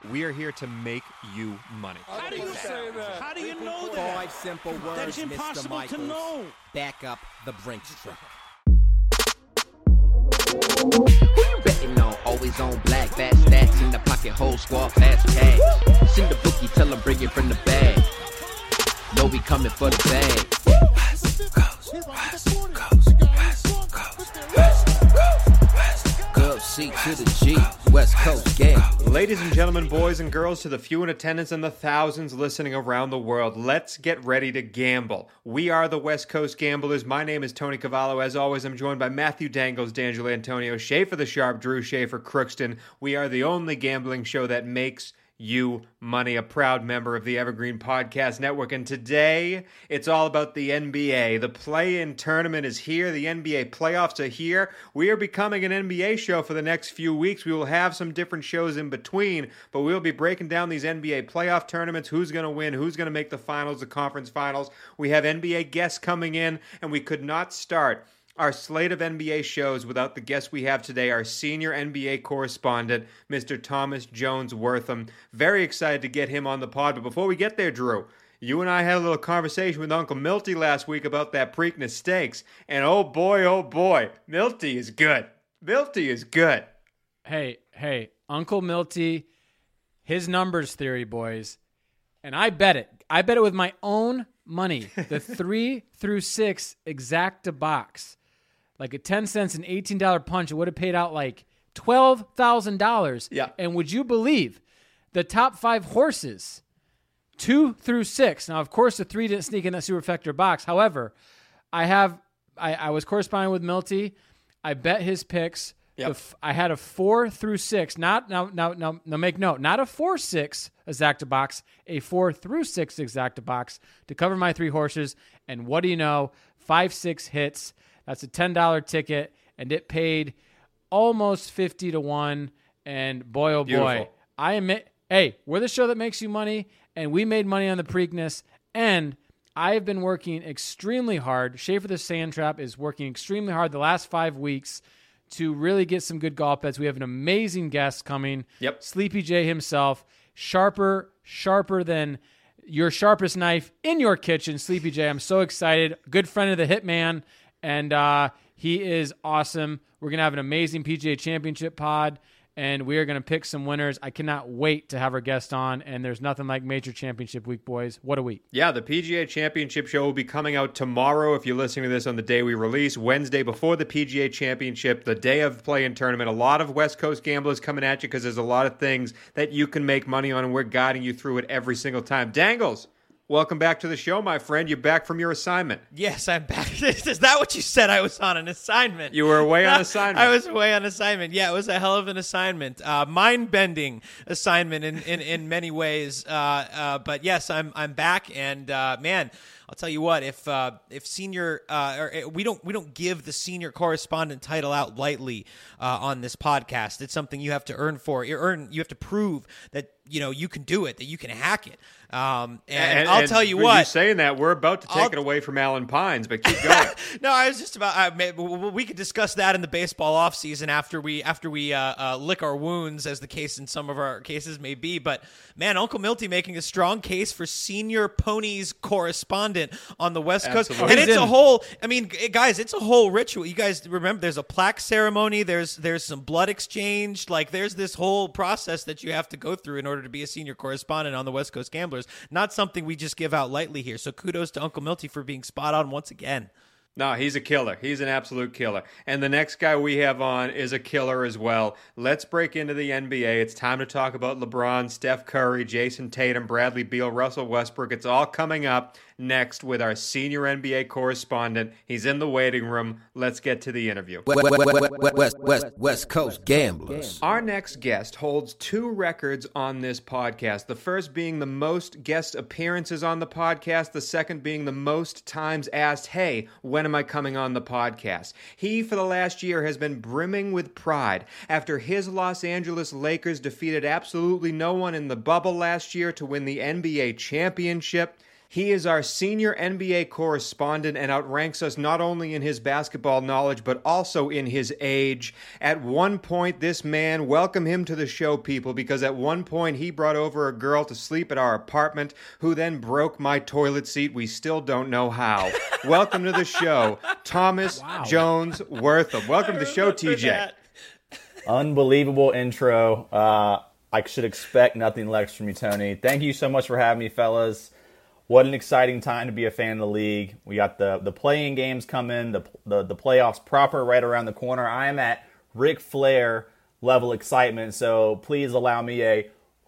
We are here to make you money. How do you say that? How do you know that? 5 simple words, That's Mr. impossible Michaels. to know. Back up the Brinks truck. Who you betting on? Always on black, fat stacks in the pocket, whole squad, fast cash. Send the bookie, tell him bring it from the bag. Know we coming for the bag. West Coast, West Coast, West Coast, West Coast, West Coast. C to the G, West Coast gang. Ladies and gentlemen, boys and girls, to the few in attendance and the thousands listening around the world, let's get ready to gamble. We are the West Coast Gamblers. My name is Tony Cavallo. As always, I'm joined by Matthew Dangles, D'Angelo Antonio, Schaefer the Sharp, Drew Schaefer, Crookston. We are the only gambling show that makes you money, a proud member of the Evergreen Podcast Network. And today, it's all about the NBA. The play-in tournament is here. The NBA playoffs are here. We are becoming an NBA show for the next few weeks. We will have some different shows in between, but we'll be breaking down these NBA playoff tournaments, who's going to win, who's going to make the finals, the conference finals. We have NBA guests coming in, and we could not start our slate of NBA shows without the guest we have today, our senior NBA correspondent, Mr. Thomas Jones Wortham. Very excited to get him on the pod. But before we get there, Drew, you and I had a little conversation with Uncle Milty last week about that Preakness Steaks. And oh boy, Milty is good. Milty is good. Hey, Uncle Milty, his numbers theory, boys. And I bet it. I bet it with my own money. The 3 through 6 exacta box. Like a 10 cents and $18 punch, it would have paid out like $12,000. Yeah. And would you believe the top 5 horses, 2 through 6. Now, of course, the 3 didn't sneak in that superfecta box. However, I was corresponding with Milty. I bet his picks. Yep. I had a 4 through 6. Now make note. Not a 4-6 exacta box, a 4 through 6 exacta box to cover my 3 horses. And what do you know? 5-6 hits. That's a $10 ticket, and it paid almost 50 to 1. And boy, oh boy, Beautiful. I admit, hey, we're the show that makes you money, and we made money on the Preakness. And I have been working extremely hard. Schaefer the Sand Trap is working extremely hard the last 5 weeks to really get some good golf bets. We have an amazing guest coming. Yep. Sleepy J himself, sharper than your sharpest knife in your kitchen. Sleepy J, I'm so excited. Good friend of the Hitman, and he is awesome. We're going to have an amazing PGA Championship pod, and we are going to pick some winners. I cannot wait to have our guest on, and there's nothing like Major Championship Week, boys. What a week. Yeah, the PGA Championship show will be coming out tomorrow if you're listening to this on the day we release, Wednesday before the PGA Championship, the day of play-in tournament. A lot of West Coast gamblers coming at you because there's a lot of things that you can make money on, and we're guiding you through it every single time. Dangles, welcome back to the show, my friend. You're back from your assignment. Yes, I'm back. Is that what you said? I was on an assignment. You were away on assignment. I was away on assignment. Yeah, it was a hell of an assignment. Mind-bending assignment in many ways. But yes, I'm back, and man, I'll tell you what. If senior we don't give the senior correspondent title out lightly on this podcast. It's something you have to earn for. You have to prove that you can do it, that you can hack it. And I'll tell you what. You saying that, we're about to take it away from Alan Pines, but keep going. No, I was just about. We could discuss that in the baseball offseason after we lick our wounds, as the case in some of our cases may be. But man, Uncle Milty making a strong case for senior ponies correspondent on the West Coast, Absolutely. and it's a whole. I mean, guys, it's a whole ritual. You guys remember? There's a plaque ceremony. There's some blood exchange. Like there's this whole process that you have to go through in order to be a senior correspondent on the West Coast Gamblers. Not something we just give out lightly here. So kudos to Uncle Milty for being spot on once again. No, he's a killer. He's an absolute killer. And the next guy we have on is a killer as well. Let's break into the NBA. It's time to talk about LeBron, Steph Curry, Jason Tatum, Bradley Beal, Russell Westbrook. It's all coming up next with our senior NBA correspondent. He's in the waiting room. Let's get to the interview. West Coast Gamblers. Our next guest holds 2 records on this podcast. The first being the most guest appearances on the podcast. The second being the most times asked, hey, when am I coming on the podcast? He, for the last year, has been brimming with pride after his Los Angeles Lakers defeated absolutely no one in the bubble last year to win the NBA championship. He is our senior NBA correspondent and outranks us not only in his basketball knowledge, but also in his age. At one point, this man, welcome him to the show, people, because at one point he brought over a girl to sleep at our apartment who then broke my toilet seat. We still don't know how. Welcome to the show, Thomas Jones Wortham. Welcome to the show, TJ. Unbelievable intro. I should expect nothing less from you, Tony. Thank you so much for having me, fellas. What an exciting time to be a fan of the league. We got the playing games coming, the playoffs proper right around the corner. I am at Ric Flair level excitement, so please allow me a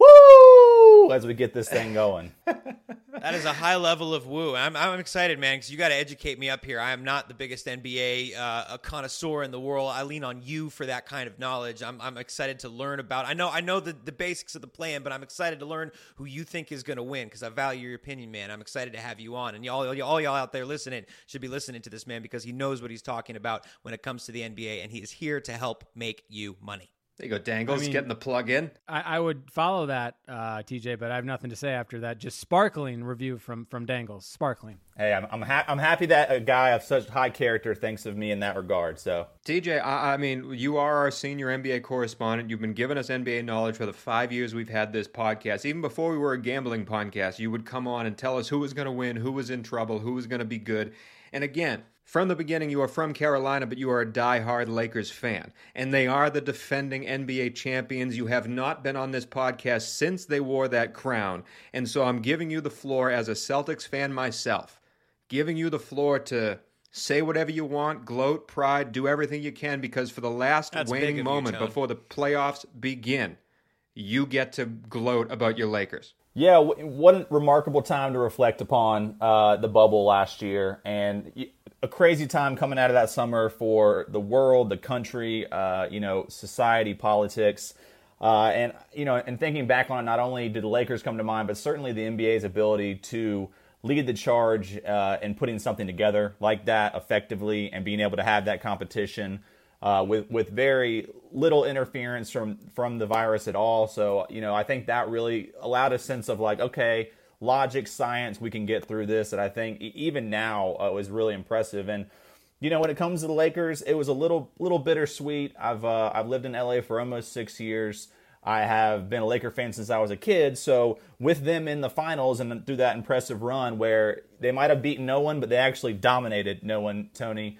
woo as we get this thing going. That is a high level of woo. I'm excited, man, because you got to educate me up here. I am not the biggest NBA a connoisseur in the world. I lean on you for that kind of knowledge. I'm excited to learn about. I know the basics of the plan, but I'm excited to learn who you think is going to win because I value your opinion, man. I'm excited to have you on, and all y'all out there listening should be listening to this man because he knows what he's talking about when it comes to the NBA, and he is here to help make you money. There you go, Dangles, getting the plug in. I would follow that, TJ, but I have nothing to say after that. Just sparkling review from Dangles. Sparkling. Hey, I'm happy that a guy of such high character thinks of me in that regard. So, TJ, I mean, you are our senior NBA correspondent. You've been giving us NBA knowledge for the 5 years we've had this podcast. Even before we were a gambling podcast, you would come on and tell us who was going to win, who was in trouble, who was going to be good. And again, from the beginning, you are from Carolina, but you are a diehard Lakers fan. And they are the defending NBA champions. You have not been on this podcast since they wore that crown. And so I'm giving you the floor as a Celtics fan myself, giving you the floor to say whatever you want, gloat, pride, do everything you can, because for the last waning moment before the playoffs begin, you get to gloat about your Lakers. Yeah, what a remarkable time to reflect upon the bubble last year, and a crazy time coming out of that summer for the world, the country, society, politics, and thinking back on it, not only did the Lakers come to mind, but certainly the NBA's ability to lead the charge in putting something together like that effectively and being able to have that competition with very little interference from the virus at all. So, I think that really allowed a sense of like, okay, logic, science, we can get through this. And I think even now was really impressive. And, when it comes to the Lakers, it was a little bittersweet. I've lived in LA for almost 6 years. I have been a Laker fan since I was a kid. So with them in the finals and through that impressive run where they might have beaten no one, but they actually dominated no one, Tony.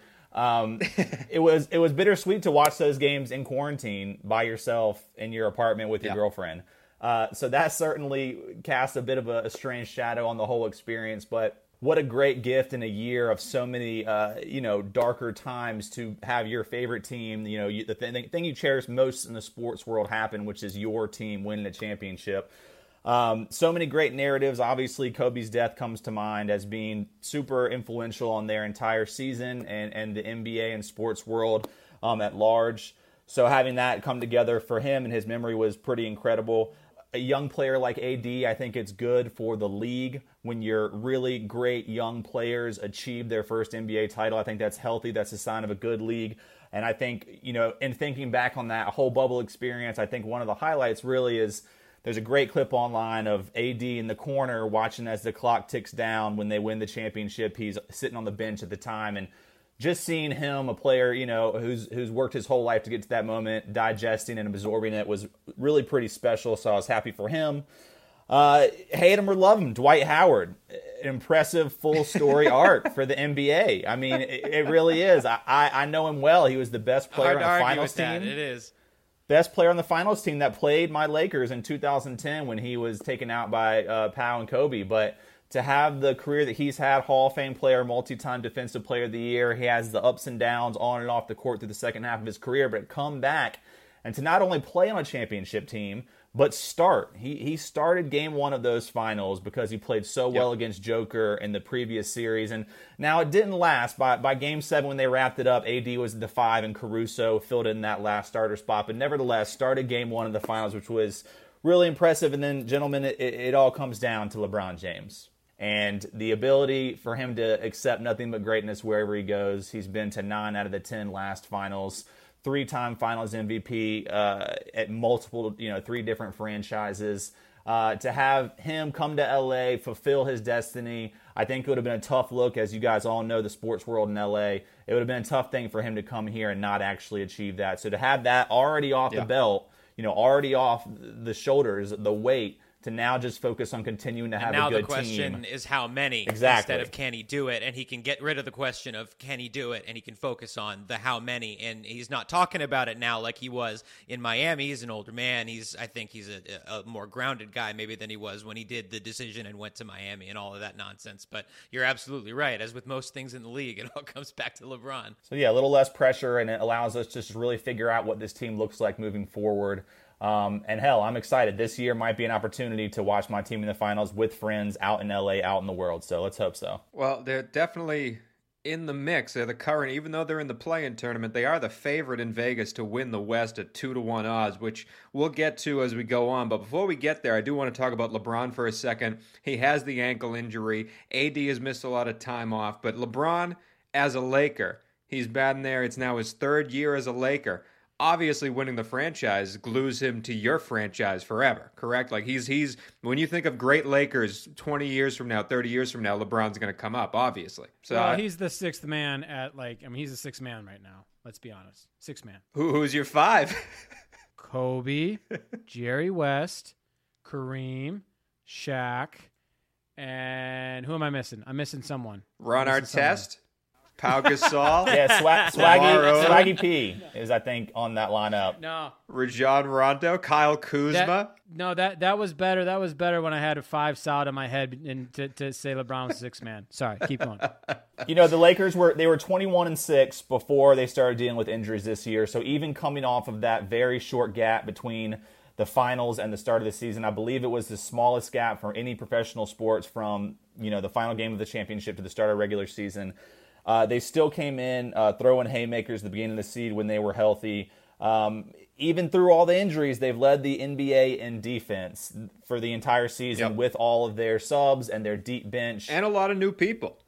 It was bittersweet to watch those games in quarantine by yourself in your apartment with your girlfriend. So that certainly cast a bit of a strange shadow on the whole experience, but what a great gift in a year of so many, darker times to have your favorite team, the thing you cherish most in the sports world happen, which is your team winning a championship. So many great narratives. Obviously, Kobe's death comes to mind as being super influential on their entire season and the NBA and sports world at large. So having that come together for him and his memory was pretty incredible. A young player like AD, I think it's good for the league when your really great young players achieve their first NBA title. I think that's healthy. That's a sign of a good league. And I think, in thinking back on that whole bubble experience, I think one of the highlights really is there's a great clip online of AD in the corner watching as the clock ticks down when they win the championship. He's sitting on the bench at the time, and just seeing him, a player, who's worked his whole life to get to that moment, digesting and absorbing it was really pretty special. So I was happy for him. Hate him or love him, Dwight Howard, an impressive full story arc for the NBA. I mean, it really is. I know him well. He was the best player on the finals team. It is. Best player on the finals team that played my Lakers in 2010 when he was taken out by Powell and Kobe. But to have the career that he's had, Hall of Fame player, multi-time defensive player of the year, he has the ups and downs on and off the court through the second half of his career, but come back and to not only play on a championship team, but start. He started game one of those finals because he played so well against Joker in the previous series. And now it didn't last. By game 7 when they wrapped it up, AD was the 5 and Caruso filled in that last starter spot. But nevertheless, started game one of the finals, which was really impressive. And then, gentlemen, it all comes down to LeBron James. And the ability for him to accept nothing but greatness wherever he goes. He's been to 9 out of the 10 last finals. 3-time finals MVP at multiple, 3 different franchises. To have him come to LA, fulfill his destiny, I think it would have been a tough look. As you guys all know, the sports world in LA, it would have been a tough thing for him to come here and not actually achieve that. So to have that already off the belt, already off the shoulders, the weight, to now just focus on continuing to have a good team. Now the question is how many instead of can he do it, and he can get rid of the question of can he do it, and he can focus on the how many, and he's not talking about it now like he was in Miami. He's an older man. I think he's a more grounded guy maybe than he was when he did the decision and went to Miami and all of that nonsense. But you're absolutely right. As with most things in the league, it all comes back to LeBron. So yeah, a little less pressure, and it allows us to just really figure out what this team looks like moving forward. And hell, I'm excited. This year might be an opportunity to watch my team in the finals with friends out in LA, out in the world. So let's hope so. Well, they're definitely in the mix. They're the current, even though they're in the play-in tournament, they are the favorite in Vegas to win the West at 2-1 odds, which we'll get to as we go on. But before we get there, I do want to talk about LeBron for a second. He has the ankle injury. AD has missed a lot of time off. But LeBron, as a Laker, he's been there. It's now his third year as a Laker. Obviously, winning the franchise glues him to your franchise forever, correct? Like he's when you think of great Lakers 20 years from now, 30 years from now, LeBron's going to come up, obviously. So he's the sixth man he's the sixth man right now. Let's be honest. Sixth man. Who's your five? Kobe, Jerry West, Kareem, Shaq, and who am I missing? I'm missing someone. Ron Artest? Pau Gasol. Yeah, Swaggy P is, I think, on that lineup. No. Rajon Rondo, Kyle Kuzma. That was better. That was better when I had a five solid in my head and to say LeBron was sixth man. Sorry, keep going. The Lakers were 21-6 before they started dealing with injuries this year. So even coming off of that very short gap between the finals and the start of the season, I believe it was the smallest gap for any professional sports from the final game of the championship to the start of regular season. They still came in throwing haymakers at the beginning of the season when they were healthy. Even through all the injuries, they've led the NBA in defense for the entire season with all of their subs and their deep bench. And a lot of new people.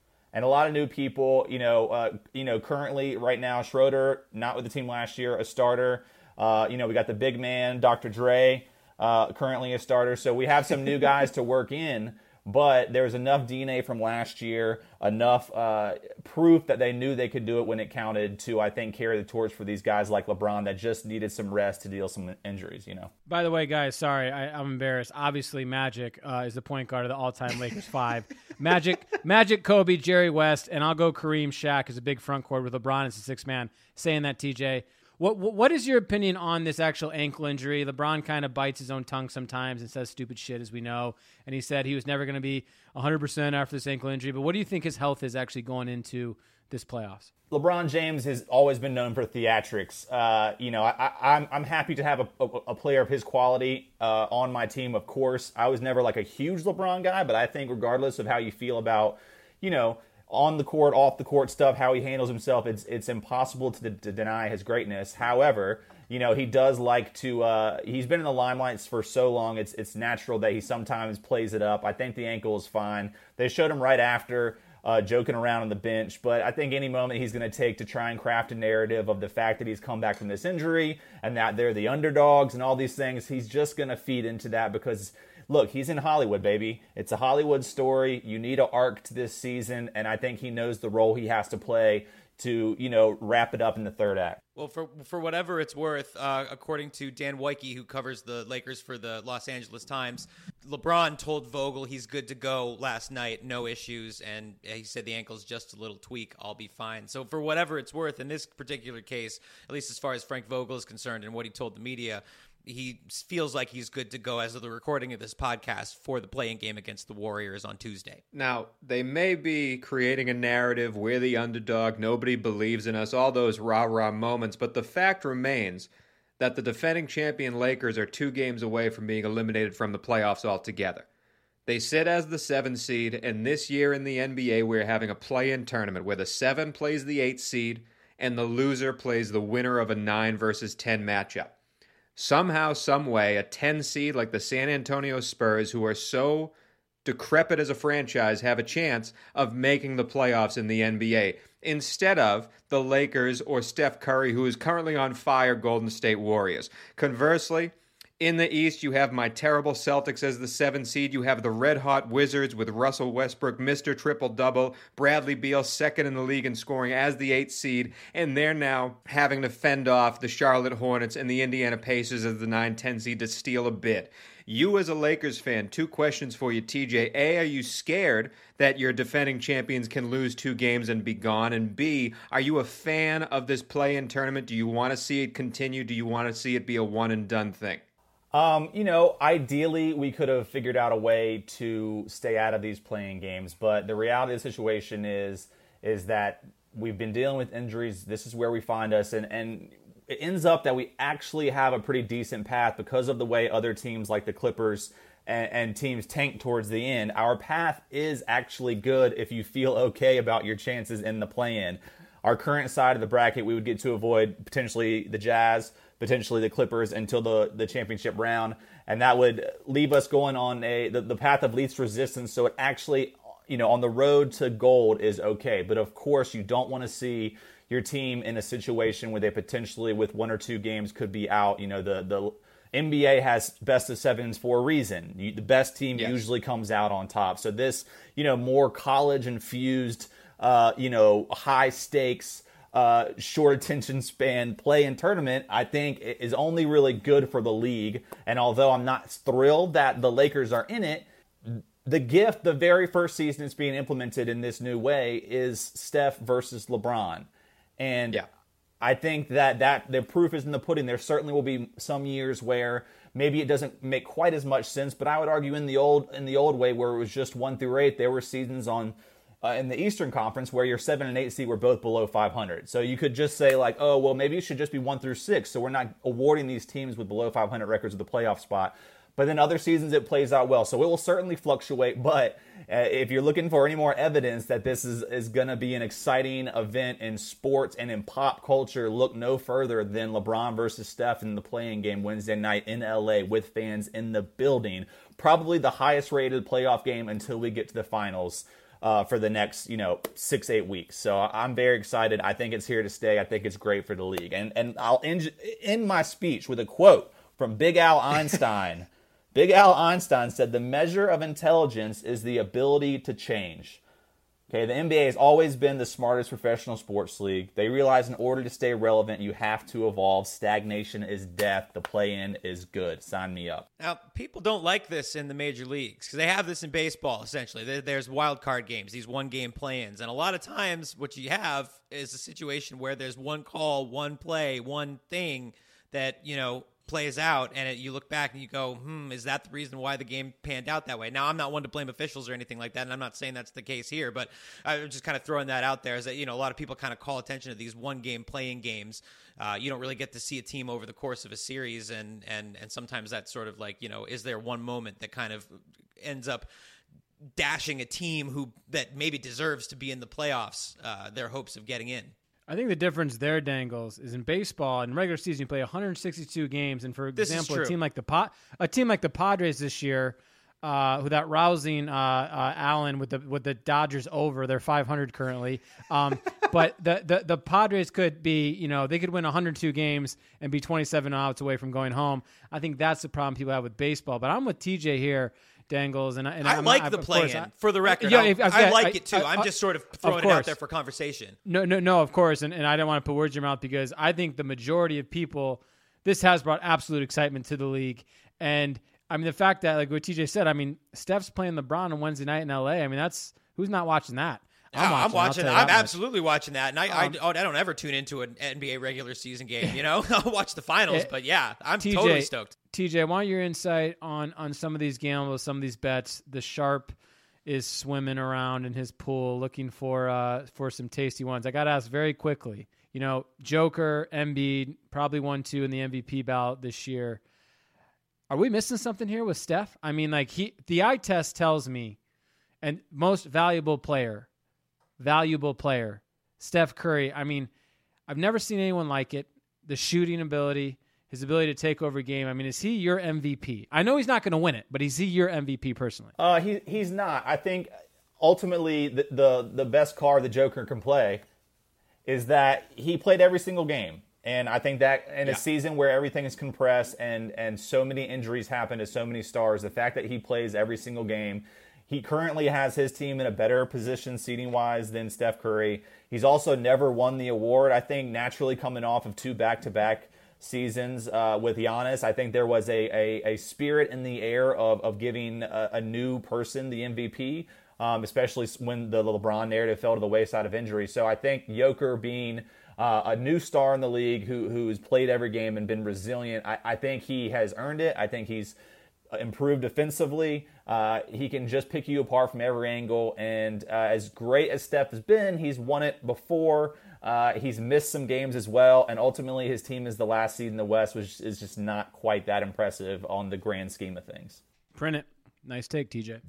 Currently, right now, Schroeder, not with the team last year, a starter. We got the big man, Dr. Dre, currently a starter. So we have some new guys to work in. But there's enough DNA from last year, enough proof that they knew they could do it when it counted to, I think, carry the torch for these guys like LeBron that just needed some rest to deal some injuries, By the way, guys, sorry, I'm embarrassed. Obviously, Magic is the point guard of the all-time Lakers five. Magic, Kobe, Jerry West, and I'll go Kareem, Shaq as a big front court with LeBron as a sixth man. Saying that, TJ. What is your opinion on this actual ankle injury? LeBron kind of bites his own tongue sometimes and says stupid shit, as we know. And he said he was never going to be 100% after this ankle injury. But what do you think his health is actually going into this playoffs? LeBron James has always been known for theatrics. I'm happy to have a player of his quality on my team, of course. I was never like a huge LeBron guy, but I think regardless of how you feel about, on the court, off the court stuff, how he handles himself, it's impossible to deny his greatness. However, he does like to, he's been in the limelight for so long, it's natural that he sometimes plays it up. I think the ankle is fine. They showed him right after, joking around on the bench, but I think any moment he's going to take to try and craft a narrative of the fact that he's come back from this injury and that they're the underdogs and all these things, he's just going to feed into that because look, he's in Hollywood, baby. It's a Hollywood story. You need an arc to this season, and I think he knows the role he has to play to, wrap it up in the third act. Well, for whatever it's worth, according to Dan Wyke, who covers the Lakers for the Los Angeles Times, LeBron told Vogel he's good to go last night, no issues, and he said the ankle's just a little tweak, I'll be fine. So for whatever it's worth, in this particular case, at least as far as Frank Vogel is concerned and what he told the media, he feels like he's good to go as of the recording of this podcast for the play-in game against the Warriors on Tuesday. Now, they may be creating a narrative, we're the underdog, nobody believes in us, all those rah-rah moments, but the fact remains that the defending champion Lakers are 2 games away from being eliminated from the playoffs altogether. They sit as the 7 seed, and this year in the NBA we're having a play-in tournament where the 7 plays the 8 seed and the loser plays the winner of a 9 versus 10 matchup. Somehow, some way, a 10 seed like the San Antonio Spurs, who are so decrepit as a franchise, have a chance of making the playoffs in the NBA, instead of the Lakers or Steph Curry, who is currently on fire, Golden State Warriors. Conversely, In the East, you have my terrible Celtics as the 7 seed. You have the red-hot Wizards with Russell Westbrook, Mr. Triple-Double, Bradley Beal, second in the league in scoring as the 8th seed, and they're now having to fend off the Charlotte Hornets and the Indiana Pacers as the 9-10 seed to steal a bit. You as a Lakers fan, 2 questions for you, TJ. A, are you scared that your defending champions can lose 2 games and be gone? And B, are you a fan of this play-in tournament? Do you want to see it continue? Do you want to see it be a one-and-done thing? Ideally, we could have figured out a way to stay out of these playing games, but the reality of the situation is that we've been dealing with injuries. This is where we find us, and it ends up that we actually have a pretty decent path because of the way other teams like the Clippers and teams tank towards the end. Our path is actually good if you feel okay about your chances in the play-in. Our current side of the bracket, we would get to avoid potentially the Jazz, potentially the Clippers until the championship round, and that would leave us going on the path of least resistance. So it actually, on the road to gold is okay. But of course, you don't want to see your team in a situation where they potentially, with 1 or 2 games, could be out. The NBA has best of 7s for a reason. The best team usually comes out on top. So this, more college infused, high stakes, short attention span play in tournament, I think is only really good for the league. And although I'm not thrilled that the Lakers are in it, the very first season it's being implemented in this new way is Steph versus LeBron. And I think that the proof is in the pudding. There certainly will be some years where maybe it doesn't make quite as much sense, but I would argue in the old way where it was just 1 through 8, there were seasons in the Eastern Conference where your 7 and 8 seed were both below 500. So you could just say maybe it should just be 1 through 6. So we're not awarding these teams with below 500 records with the playoff spot. But then other seasons it plays out well. So it will certainly fluctuate. But if you're looking for any more evidence that this is going to be an exciting event in sports and in pop culture, look no further than LeBron versus Steph in the play-in game Wednesday night in LA with fans in the building. Probably the highest rated playoff game until we get to the finals. For the next, 6-8 weeks. So I'm very excited. I think it's here to stay. I think it's great for the league. And I'll end my speech with a quote from Big Al Einstein. Big Al Einstein said, "The measure of intelligence is the ability to change." Okay, the NBA has always been the smartest professional sports league. They realize in order to stay relevant, you have to evolve. Stagnation is death. The play-in is good. Sign me up. Now, people don't like this in the major leagues because they have this in baseball, essentially. There's wild card games, these one-game play-ins. And a lot of times what you have is a situation where there's one call, one play, one thing that, plays out, and you look back and you go, is that the reason why the game panned out that way? Now, I'm not one to blame officials or anything like that, and I'm not saying that's the case here, but I'm just kind of throwing that out there is that, a lot of people kind of call attention to these one-game playing games. You don't really get to see a team over the course of a series, and sometimes that's sort of like, is there one moment that kind of ends up dashing a team that maybe deserves to be in the playoffs, their hopes of getting in? I think the difference there, Dangles, is in baseball, in regular season, you play 162 games, and for example, a team like the Padres this year, without rousing Allen with the Dodgers over, they're 500 currently. But the Padres could be, they could win 102 games and be 27 outs away from going home. I think that's the problem people have with baseball. But I'm with TJ here. Dangles, and I like the play-in. For the record, I like it too. I'm just sort of throwing it out there for conversation. No, of course, and I don't want to put words in your mouth because I think the majority of people, this has brought absolute excitement to the league, and I mean the fact that, like what TJ said, I mean Steph's playing LeBron on Wednesday night in LA. I mean that's who's not watching that. I'm watching. I'm absolutely watching that, and I don't ever tune into an NBA regular season game. I'll watch the finals, but yeah, I'm totally stoked. TJ, I want your insight on some of these gambles, some of these bets. The Sharp is swimming around in his pool looking for some tasty ones. I got to ask very quickly. Joker, Embiid, probably 1-2 in the MVP ballot this year. Are we missing something here with Steph? I mean, the eye test tells me, and most valuable player, Steph Curry. I mean, I've never seen anyone like it. The shooting ability, his ability to take over a game. I mean, is he your MVP? I know he's not going to win it, but is he your MVP personally? He's not. I think ultimately the best card the Joker can play is that he played every single game. And I think that in a season where everything is compressed and so many injuries happen to so many stars, the fact that he plays every single game, he currently has his team in a better position seeding-wise than Steph Curry. He's also never won the award. I think naturally coming off of 2 back-to-back seasons with Giannis, I think there was a spirit in the air of giving a new person the MVP, especially when the LeBron narrative fell to the wayside of injury. So I think Joker being a new star in the league who's played every game and been resilient, I think he has earned it. I think he's improved defensively. He can just pick you apart from every angle. And as great as Steph has been, he's won it before. He's missed some games as well. And ultimately, his team is the last seed in the West, which is just not quite that impressive on the grand scheme of things. Print it. Nice take, TJ.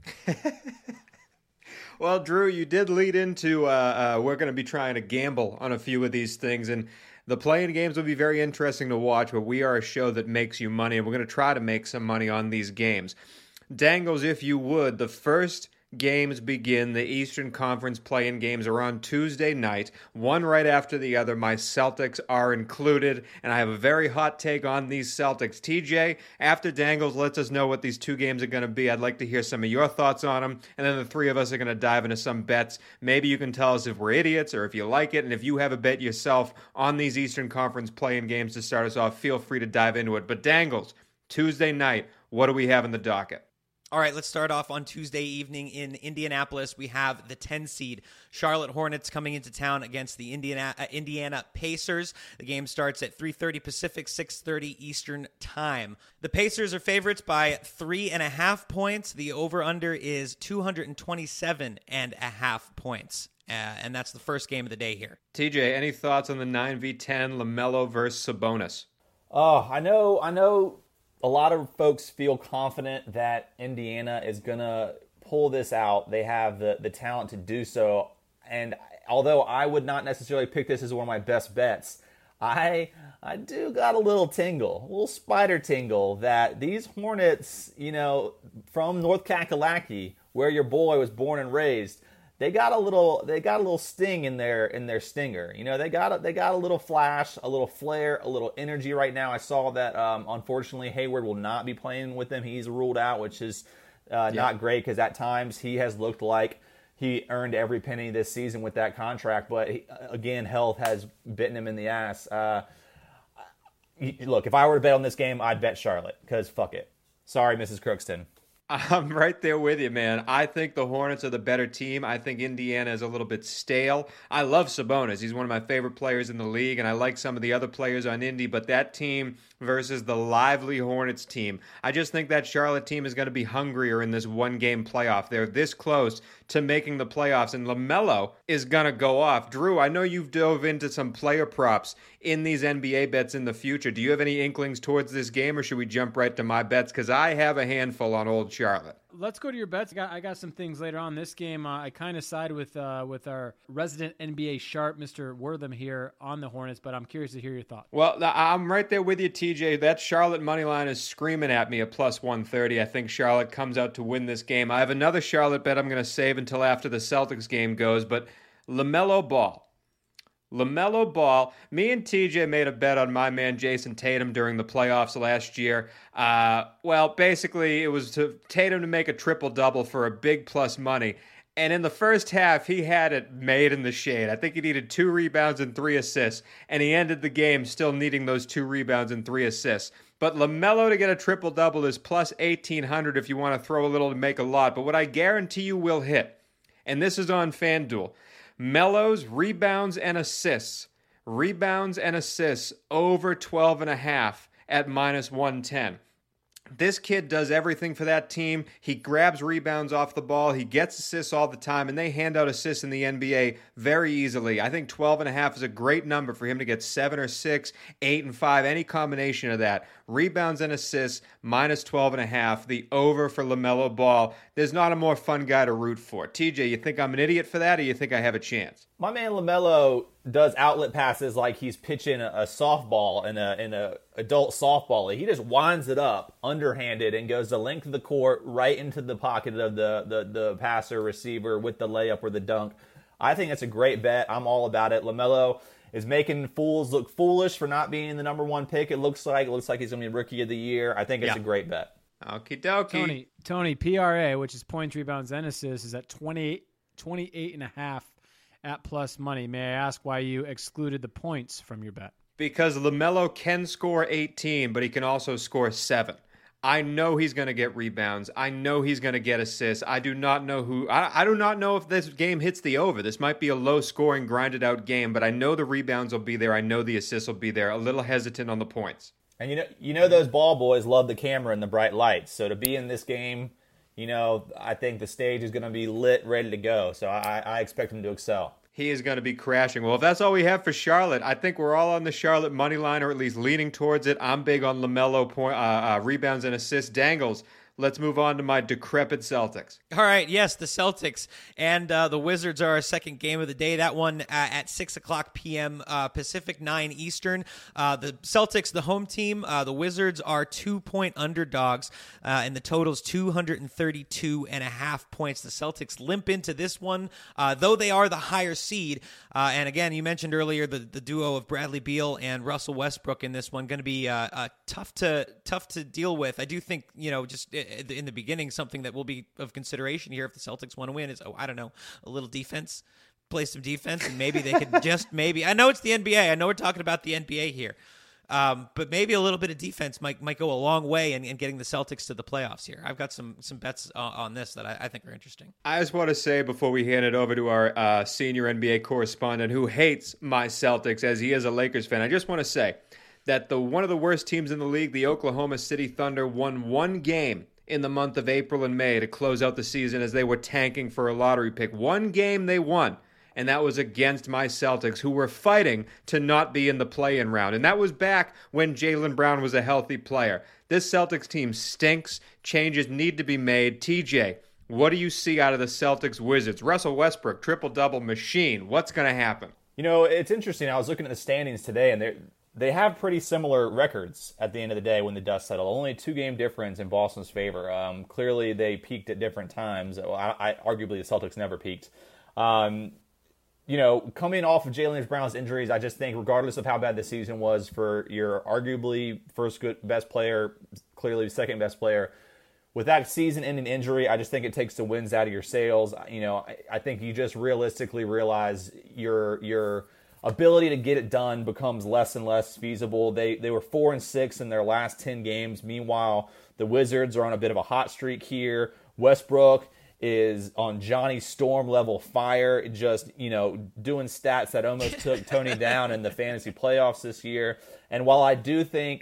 Well, Drew, you did lead into we're going to be trying to gamble on a few of these things, and the playing games will be very interesting to watch, but we are a show that makes you money, and we're going to try to make some money on these games. Dangles, if you would, the first games begin. The Eastern Conference play-in games are on Tuesday night, one right after the other. My Celtics are included, and I have a very hot take on these Celtics. TJ, after Dangles lets us know what these 2 games are going to be, I'd like to hear some of your thoughts on them, and then the 3 of us are going to dive into some bets. Maybe you can tell us if we're idiots or if you like it, and if you have a bet yourself on these Eastern Conference play-in games to start us off, feel free to dive into it. But Dangles, Tuesday night, what do we have in the docket? All right, let's start off on Tuesday evening in Indianapolis. We have the 10 seed Charlotte Hornets coming into town against the Indiana Pacers. The game starts at 3:30 Pacific, 6:30 Eastern Time. The Pacers are favorites by 3.5 points. The over-under is 227.5 points. And that's the first game of the day here. TJ, any thoughts on the 9v10 LaMelo versus Sabonis? Oh, I know. A lot of folks feel confident that Indiana is going to pull this out. They have the talent to do so. And although I would not necessarily pick this as one of my best bets, I do got a little tingle, a little spider tingle that these Hornets, from North Kakalaki, where your boy was born and raised, they got a little sting in their stinger. They got a little flash, a little flare, a little energy right now. I saw that unfortunately Hayward will not be playing with them. He's ruled out, which is not great because at times he has looked like he earned every penny this season with that contract. But again, health has bitten him in the ass. Look, if I were to bet on this game, I'd bet Charlotte because fuck it. Sorry, Mrs. Crookston. I'm right there with you, man. I think the Hornets are the better team. I think Indiana is a little bit stale. I love Sabonis. He's one of my favorite players in the league, and I like some of the other players on Indy, but that team versus the lively Hornets team, I just think that Charlotte team is going to be hungrier in this one-game playoff. They're this close to making the playoffs, and LaMelo is going to go off. Drew, I know you've dove into some player props in these NBA bets in the future. Do you have any inklings towards this game, or should we jump right to my bets? Because I have a handful on old Charlotte. Let's go to your bets. I got some things later on this game. I kind of side with our resident NBA sharp, Mr. Wortham here on the Hornets, but I'm curious to hear your thoughts. Well, I'm right there with you, TJ. That Charlotte money line is screaming at me at plus 130. I think Charlotte comes out to win this game. I have another Charlotte bet I'm going to save until after the Celtics game goes, but LaMelo Ball. LaMelo Ball, me and TJ made a bet on my man Jason Tatum during the playoffs last year. Basically, it was to Tatum to make a triple-double for a big plus money. And in the first half, he had it made in the shade. I think he needed 2 rebounds and 3 assists, and he ended the game still needing those 2 rebounds and 3 assists. But LaMelo to get a triple-double is plus 1,800 if you want to throw a little to make a lot. But what I guarantee you will hit, and this is on FanDuel, Melo's rebounds and assists over 12.5 at minus 110. This kid does everything for that team. He grabs rebounds off the ball. He gets assists all the time, and they hand out assists in the NBA very easily. I think 12.5 is a great number for him to get 7 or 6, 8 and 5, any combination of that. Rebounds and assists, minus 12.5. The over for LaMelo Ball. There's not a more fun guy to root for. TJ, you think I'm an idiot for that, or you think I have a chance? My man LaMelo does outlet passes like he's pitching a softball in a adult softball league. He just winds it up underhanded and goes the length of the court right into the pocket of the passer receiver with the layup or the dunk. I think it's a great bet. I'm all about it. LaMelo is making fools look foolish for not being the number 1 pick. It looks like he's going to be Rookie of the Year. I think it's a great bet. Okie dokie. Tony, PRA, which is points, rebounds, and assists, is at 28.5 at plus money. May I ask why you excluded the points from your bet? Because LaMelo can score 18, but he can also score 7. I know he's going to get rebounds. I know he's going to get assists. I do not know I do not know if this game hits the over. This might be a low-scoring, grinded-out game, but I know the rebounds will be there. I know the assists will be there. A little hesitant on the points. And you know those ball boys love the camera and the bright lights. So to be in this game, I think the stage is going to be lit, ready to go. So I expect him to excel. He is going to be crashing. Well, if that's all we have for Charlotte, I think we're all on the Charlotte money line, or at least leaning towards it. I'm big on LaMelo rebounds and assists. Dangles, let's move on to my decrepit Celtics. All right, yes, the Celtics and the Wizards are our second game of the day. That one at 6 o'clock p.m. Pacific, 9 Eastern. The Celtics, the home team. The Wizards are 2-point underdogs, and the total's 232.5 points. The Celtics limp into this one, though they are the higher seed. And again, you mentioned earlier the duo of Bradley Beal and Russell Westbrook in this one going to be tough to deal with. I do think just in the beginning, something that will be of consideration here if the Celtics want to win is, a little defense, play some defense, and maybe they could I know it's the NBA. I know we're talking about the NBA here. But maybe a little bit of defense might go a long way in getting the Celtics to the playoffs here. I've got some bets on this that I think are interesting. I just want to say before we hand it over to our senior NBA correspondent who hates my Celtics as he is a Lakers fan, I just want to say that one of the worst teams in the league, the Oklahoma City Thunder, won one game in the month of April and May to close out the season as they were tanking for a lottery pick. One game they won, and that was against my Celtics, who were fighting to not be in the play-in round. And that was back when Jaylen Brown was a healthy player. This Celtics team stinks. Changes need to be made. TJ, what do you see out of the Celtics Wizards? Russell Westbrook, triple-double machine. What's going to happen? It's interesting. I was looking at the standings today, and they have pretty similar records at the end of the day when the dust settled. Only a 2-game difference in Boston's favor. Clearly, they peaked at different times. Arguably, the Celtics never peaked. Coming off of Jaylen Brown's injuries, I just think regardless of how bad the season was for your arguably best player, clearly second best player, with that season-ending injury, I just think it takes the winds out of your sails. I think you just realistically realize your ability to get it done becomes less and less feasible. They were 4-6 in their last 10 games. Meanwhile, the Wizards are on a bit of a hot streak here. Westbrook is on Johnny Storm level fire, just, doing stats that almost took Tony down in the fantasy playoffs this year. And while I don't think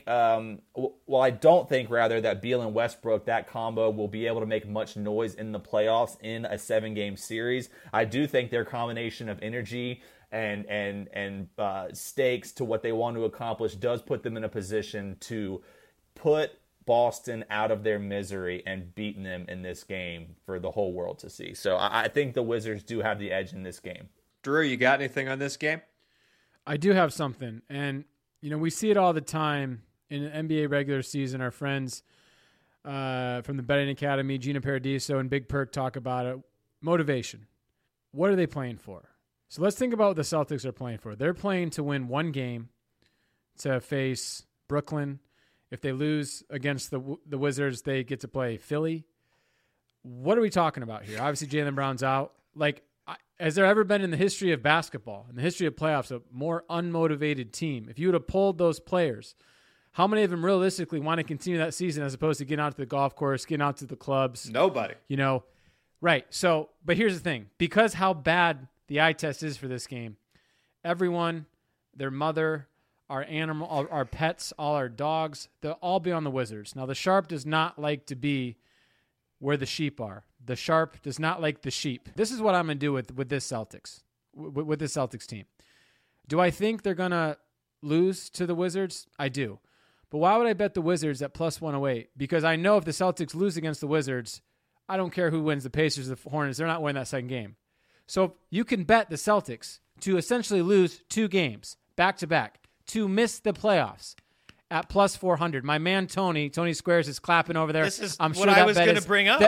that Beal and Westbrook, that combo, will be able to make much noise in the playoffs in a 7-game series, I do think their combination of energy and stakes to what they want to accomplish does put them in a position to put Boston out of their misery and beating them in this game for the whole world to see. So I think the Wizards do have the edge in this game. Drew, you got anything on this game? I do have something. And, we see it all the time in the NBA regular season. Our friends from the Betting Academy, Gina Paradiso and Big Perk, talk about it. Motivation. What are they playing for? So let's think about what the Celtics are playing for. They're playing to win one game to face Brooklyn. If they lose against the Wizards, they get to play Philly. What are we talking about here? Obviously, Jaylen Brown's out. Has there ever been in the history of basketball, in the history of playoffs, a more unmotivated team? If you would have polled those players, how many of them realistically want to continue that season as opposed to getting out to the golf course, getting out to the clubs? Nobody. Right. So, but here's the thing. Because how bad the eye test is for this game, everyone, their mother, our animal, our pets, all our dogs, they'll all be on the Wizards. Now, the Sharp does not like to be where the sheep are. The Sharp does not like the sheep. This is what I'm going to do with this Celtics, with this Celtics team. Do I think they're going to lose to the Wizards? I do. But why would I bet the Wizards at plus 108? Because I know if the Celtics lose against the Wizards, I don't care who wins, the Pacers or the Hornets, they're not winning that second game. So you can bet the Celtics to essentially lose 2 games back-to-back, to miss the playoffs at plus 400. My man Tony Squares is clapping over there. This is I'm what sure I that was bet going is- to bring up.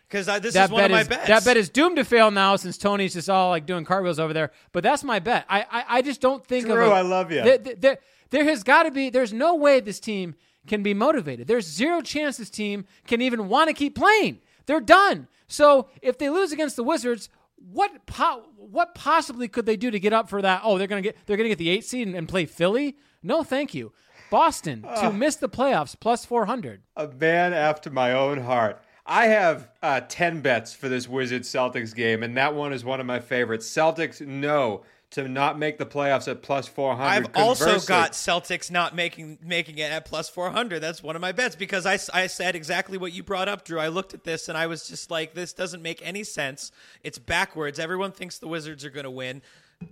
Because this is one of my bets. That bet is doomed to fail now since Tony's just all like doing cartwheels over there. But that's my bet. I just don't think Drew, of I love you. There has got to be. There's no way this team can be motivated. There's zero chance this team can even want to keep playing. They're done. So if they lose against the Wizards, what possibly could they do to get up for that? Oh, they're gonna get the 8 seed and play Philly? No, thank you. Boston to miss the playoffs plus 400. A man after my own heart. I have 10 bets for this Wizards-Celtics game, and that one is one of my favorites. Celtics no to not make the playoffs at plus 400. I've also got Celtics not making it at plus 400. That's one of my bets because I said exactly what you brought up, Drew. I looked at this and I was just like, this doesn't make any sense. It's backwards. Everyone thinks the Wizards are going to win.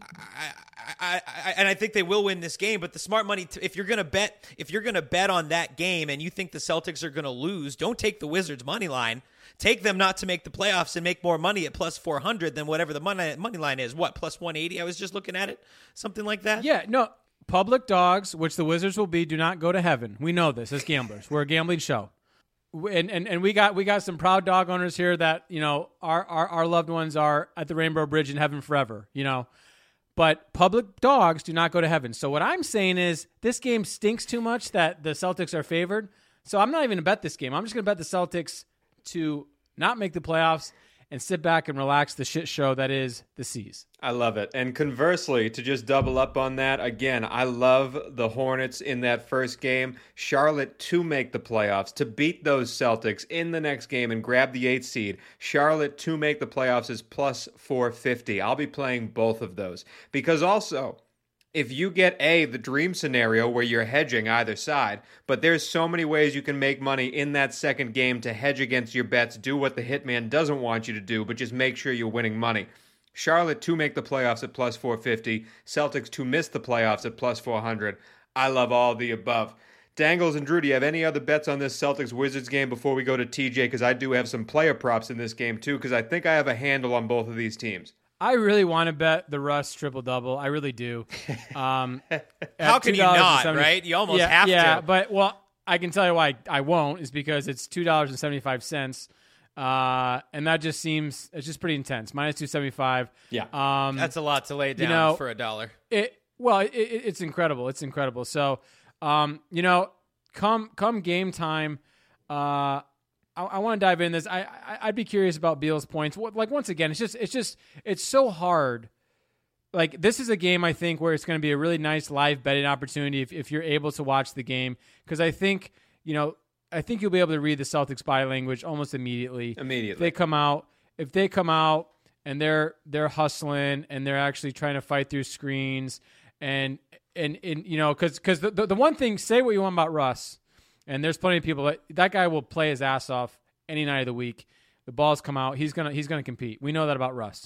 And I think they will win this game. But the smart money, if you're going to bet on that game and you think the Celtics are going to lose, don't take the Wizards money line. Take them not to make the playoffs and make more money at plus 400 than whatever the money line is. What, plus 180? I was just looking at it. Something like that? Yeah, no. Public dogs, which the Wizards will be, do not go to heaven. We know this as gamblers. We're a gambling show. And we got some proud dog owners here that, you know, our loved ones are at the Rainbow Bridge in heaven forever, you know. But public dogs do not go to heaven. So what I'm saying is this game stinks too much that the Celtics are favored. So I'm not even going to bet this game. I'm just going to bet the Celtics to not make the playoffs and sit back and relax the shit show that is the C's. I love it. And conversely, to just double up on that, again, I love the Hornets in that first game. Charlotte to make the playoffs, to beat those Celtics in the next game and grab the 8th seed. Charlotte to make the playoffs is plus 450. I'll be playing both of those. Because also, if you get the dream scenario where you're hedging either side, but there's so many ways you can make money in that second game to hedge against your bets, do what the hitman doesn't want you to do, but just make sure you're winning money. Charlotte to make the playoffs at plus 450, Celtics to miss the playoffs at plus 400. I love all the above. Dangles and Drew, do you have any other bets on this Celtics-Wizards game before we go to TJ? Because I do have some player props in this game too, because I think I have a handle on both of these teams. I really want to bet the Russ triple-double. I really do. How can you not, right? You almost have to. Yeah, but, well, I can tell you why I won't is because it's $2.75. And that just seems, it's just pretty intense. Minus 275. Yeah. That's a lot to lay down for $1. It's incredible. It's incredible. So, come game time, I want to dive in this. I'd be curious about Beal's points. Like, once again, it's so hard. Like, this is a game, I think, where it's going to be a really nice live betting opportunity if you're able to watch the game. Because I think you'll be able to read the Celtics body language almost immediately. If they come out and they're hustling and they're actually trying to fight through screens and because the one thing, say what you want about Russ, and there's plenty of people that guy will play his ass off any night of the week. The balls come out, he's gonna compete. We know that about Russ,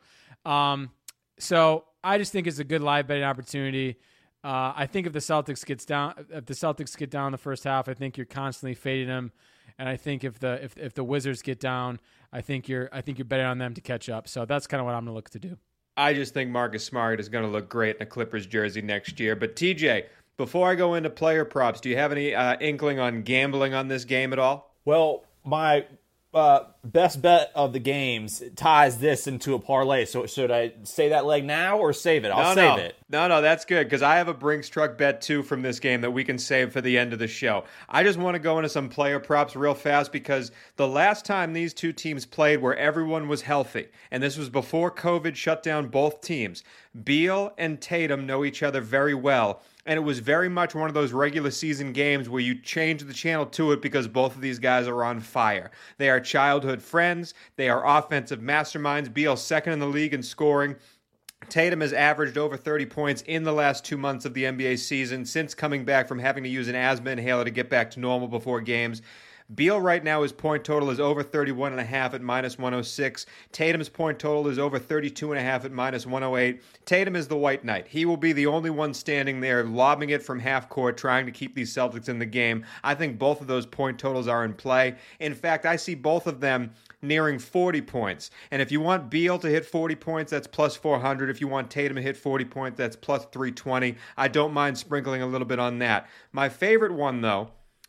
So I just think it's a good live betting opportunity. I think if the Celtics get down in the first half, I think you're constantly fading them, and I think if the Wizards get down, I think you're betting on them to catch up. So that's kind of what I'm gonna look to do. I just think Marcus Smart is going to look great in a Clippers jersey next year. But TJ, before I go into player props, do you have any inkling on gambling on this game at all? Well, my best bet of the games ties this into a parlay. So should I say that leg now or save it? I'll save it. No, that's good because I have a Brinks truck bet too from this game that we can save for the end of the show. I just want to go into some player props real fast because the last time these two teams played where everyone was healthy, and this was before COVID shut down both teams, Beal and Tatum know each other very well. And it was very much one of those regular season games where you change the channel to it because both of these guys are on fire. They are childhood friends. They are offensive masterminds. Beal second in the league in scoring. Tatum has averaged over 30 points in the last 2 months of the NBA season since coming back from having to use an asthma inhaler to get back to normal before games. Beal right now, his point total is over 31.5 at minus 106. Tatum's point total is over 32.5 at minus 108. Tatum is the white knight. He will be the only one standing there lobbing it from half court, trying to keep these Celtics in the game. I think both of those point totals are in play. In fact, I see both of them nearing 40 points. And if you want Beal to hit 40 points, that's plus 400. If you want Tatum to hit 40 points, that's plus 320. I don't mind sprinkling a little bit on that. My favorite one, though,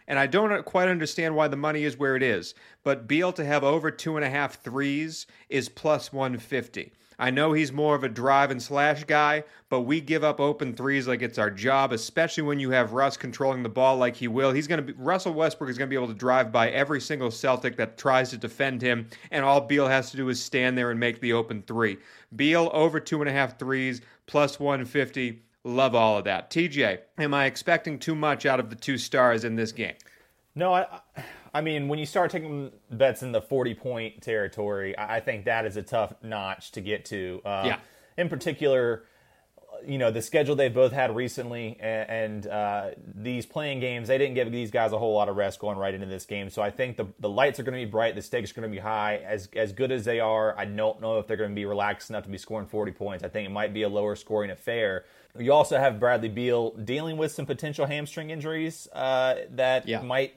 and I don't quite understand why the money is where it is, but Beal to have over 2.5 threes is plus 150. I know he's more of a drive and slash guy, but we give up open threes like it's our job, especially when you have Russ controlling the ball like he will. Russell Westbrook is going to be able to drive by every single Celtic that tries to defend him, and all Beal has to do is stand there and make the open three. Beal over 2.5 threes, plus 150. Love all of that. TJ, am I expecting too much out of the two stars in this game? No, I mean, when you start taking bets in the 40-point territory, I think that is a tough notch to get to. Yeah. In particular, the schedule they've both had recently and these playing games, they didn't give these guys a whole lot of rest going right into this game. So I think the lights are going to be bright, the stakes are going to be high. As good as they are, I don't know if they're going to be relaxed enough to be scoring 40 points. I think it might be a lower scoring affair. You also have Bradley Beal dealing with some potential hamstring injuries that might,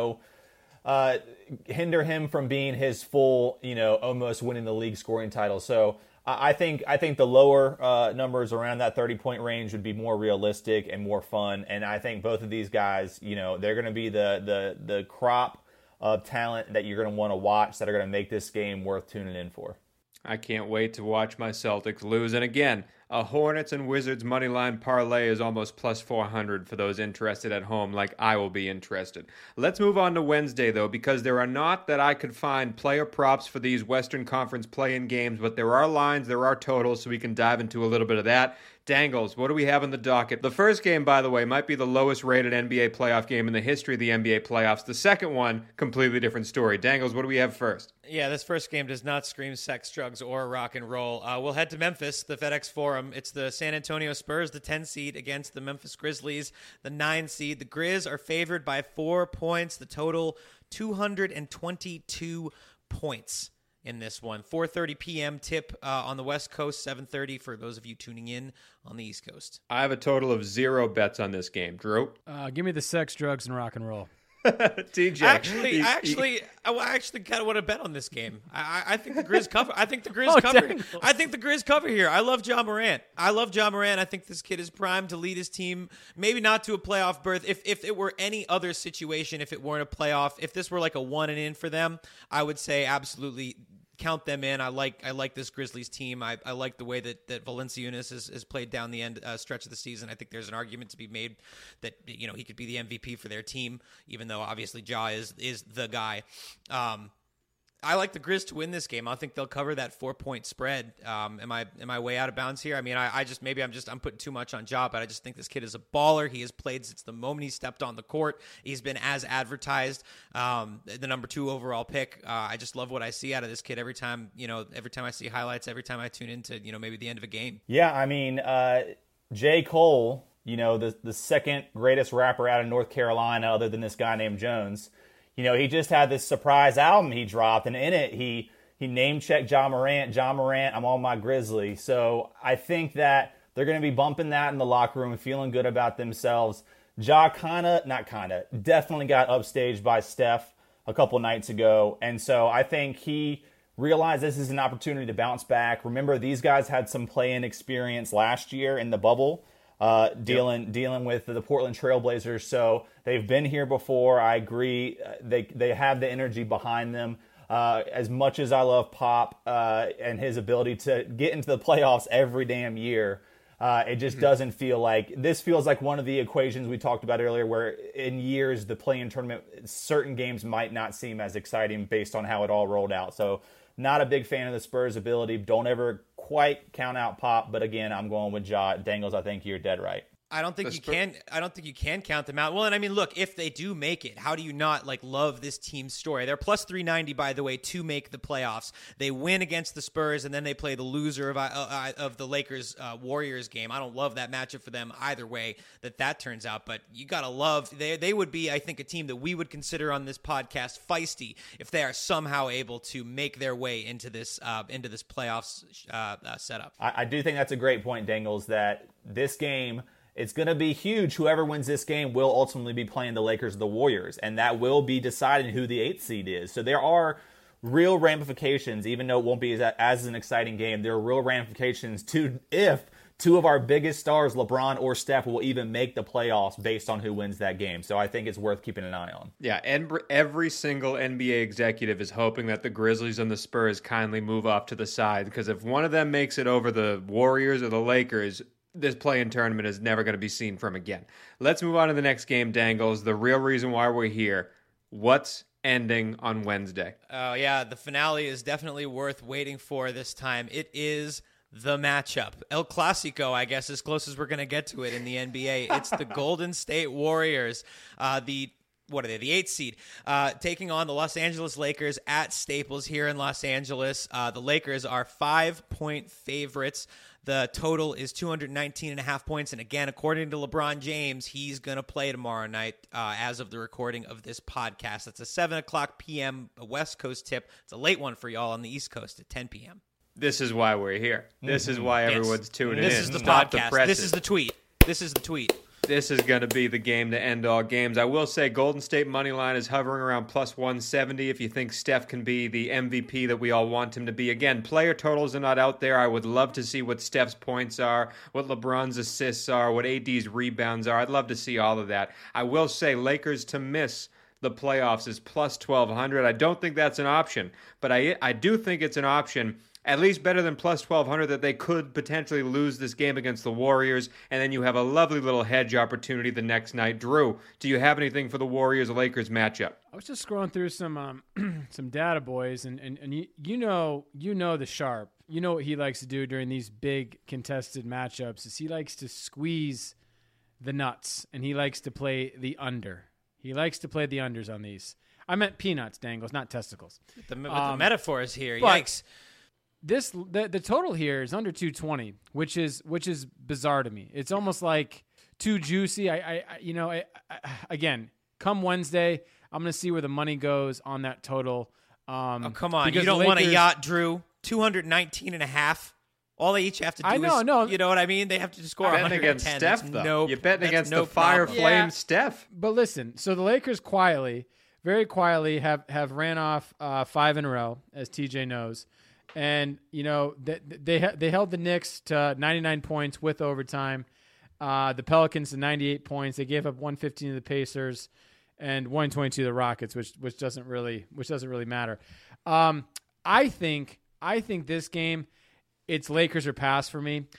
hinder him from being his full, almost winning the league scoring title. So I think the lower numbers around that 30-point range would be more realistic and more fun. And I think both of these guys, they're going to be the crop of talent that you're going to want to watch that are going to make this game worth tuning in for. I can't wait to watch my Celtics lose. And again, a Hornets and Wizards moneyline parlay is almost plus 400 for those interested at home, like I will be interested. Let's move on to Wednesday, though, because there are not that I could find player props for these Western Conference play-in games, but there are lines, there are totals, so we can dive into a little bit of that. Dangles, what do we have on the docket? The first game, by the way, might be the lowest rated NBA playoff game in the history of the NBA playoffs. The second one, completely different story. Dangles, what do we have first? Yeah, this first game does not scream sex, drugs, or rock and roll. We'll head to Memphis, the FedEx Forum. It's the San Antonio Spurs, the 10 seed, against the Memphis Grizzlies, the 9 seed. The Grizz are favored by 4 points. The total, 222 points in this one. 4:30 p.m. tip on the West Coast, 7:30 for those of you tuning in on the East Coast. I have a total of 0 bets on this game. Drew? Give me the sex, drugs, and rock and roll. TJ. I actually kind of want to bet on this game. I think the Grizz cover. I think the Grizz cover. I think the Grizz cover here. I love Ja Morant. I think this kid is primed to lead his team, maybe not to a playoff berth. If it were any other situation, if it weren't a playoff, if this were like a 1 and in for them, I would say absolutely count them in. I like this Grizzlies team. I like the way that Valanciunas has played down the end stretch of the season. I think there's an argument to be made that he could be the MVP for their team, even though obviously Ja is the guy. I like the Grizz to win this game. I think they'll cover that 4-point spread. Am I way out of bounds here? I mean, I'm putting too much on Ja, but I just think this kid is a baller. He has played since the moment he stepped on the court. He's been as advertised, the number 2 overall pick. I just love what I see out of this kid every time I see highlights, every time I tune into, maybe the end of a game. Yeah, I mean, J. Cole, the second greatest rapper out of North Carolina other than this guy named Jones. He just had this surprise album he dropped, and in it, he name-checked Ja Morant. Ja Morant, I'm on my Grizzly. So I think that they're going to be bumping that in the locker room and feeling good about themselves. Ja definitely got upstaged by Steph a couple nights ago. And so I think he realized this is an opportunity to bounce back. Remember, these guys had some play-in experience last year in the bubble. Dealing with the Portland Trailblazers, so they've been here before. I agree. They have the energy behind them. As much as I love Pop and his ability to get into the playoffs every damn year, it just doesn't feel like this. Feels like one of the equations we talked about earlier, where in years the play-in tournament, certain games might not seem as exciting based on how it all rolled out. So, not a big fan of the Spurs' ability. Don't ever quite count out Pop, but again, I'm going with Ja. Dangles, I think you're dead right. I don't think you can count them out. Well, and I mean, look, if they do make it, how do you not love this team's story? They're plus 390, by the way, to make the playoffs. They win against the Spurs, and then they play the loser of the Lakers Warriors game. I don't love that matchup for them either way that turns out, but you gotta love they would be, I think, a team that we would consider on this podcast feisty if they are somehow able to make their way into this playoffs setup. I do think that's a great point, Dangles, that this game, it's going to be huge. Whoever wins this game will ultimately be playing the Lakers or the Warriors, and that will be deciding who the 8th seed is. So there are real ramifications, even though it won't be as an exciting game. There are real ramifications to if two of our biggest stars, LeBron or Steph, will even make the playoffs based on who wins that game. So I think it's worth keeping an eye on. Yeah, and every single NBA executive is hoping that the Grizzlies and the Spurs kindly move off to the side, because if one of them makes it over the Warriors or the Lakers, this play-in tournament is never going to be seen from again. Let's move on to the next game, Dangles. The real reason why we're here. What's ending on Wednesday? Oh, yeah, the finale is definitely worth waiting for this time. It is the matchup. El Clasico, I guess, as close as we're going to get to it in the NBA. It's the Golden State Warriors, the 8th seed, taking on the Los Angeles Lakers at Staples here in Los Angeles. The Lakers are 5-point favorites. The total is 219.5 points. And again, according to LeBron James, he's going to play tomorrow night as of the recording of this podcast. That's a 7 o'clock p.m. West Coast tip. It's a late one for y'all on the East Coast at 10 p.m. This is why we're here. This is why everyone's tuning in. This is the Stop podcast. presses. This is the tweet. This is the tweet. This is going to be the game to end all games. I will say Golden State money line is hovering around plus 170 if you think Steph can be the MVP that we all want him to be. Again, player totals are not out there. I would love to see what Steph's points are, what LeBron's assists are, what AD's rebounds are. I'd love to see all of that. I will say Lakers to miss the playoffs is plus 1,200. I don't think that's an option, but I do think it's an option, at least better than plus 1,200, that they could potentially lose this game against the Warriors, and then you have a lovely little hedge opportunity the next night. Drew, do you have anything for the Warriors-Lakers matchup? I was just scrolling through some some data, boys, and you know the Sharp. You know what he likes to do during these big contested matchups is he likes to squeeze the nuts, and he likes to play the under. He likes to play the unders on these. I meant peanuts, Dangles, not testicles. The metaphors here. but- Yikes. The total here is under 220, which is bizarre to me. It's almost like too juicy. Again, come Wednesday, I'm going to see where the money goes on that total. Oh, come on. You because don't the want a Lakers- yacht, Drew. 219.5. All they each have to do I know, is, no. you know what I mean? They have to score Betting 110. against Steph, That's though. no, You're betting that's against no the fire problem. flame Yeah. Steph. But listen, so the Lakers very quietly have ran off 5 in a row, as TJ knows. And, they held the Knicks to 99 points with overtime. The Pelicans to 98 points. They gave up 115 to the Pacers and 122 to the Rockets, which doesn't really matter. I think this game, it's Lakers or pass for me.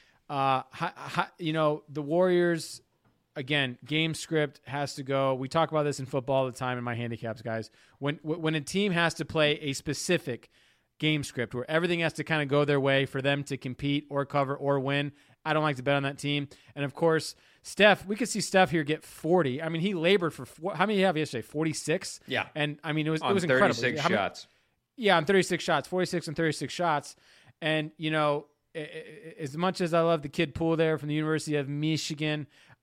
The Warriors, again, game script has to go. We talk about this in football all the time in my handicaps, guys. When a team has to play a specific game script where everything has to kind of go their way for them to compete or cover or win, I don't like to bet on that team. And of course, Steph, we could see Steph here get 40. I mean, he labored for how many did he have yesterday? 46. Yeah. And I mean, it was On incredible. 36 How many- shots. Yeah, on 36 shots, 46 and 36 shots. And, as much as I love the kid Poole there from the University of Michigan,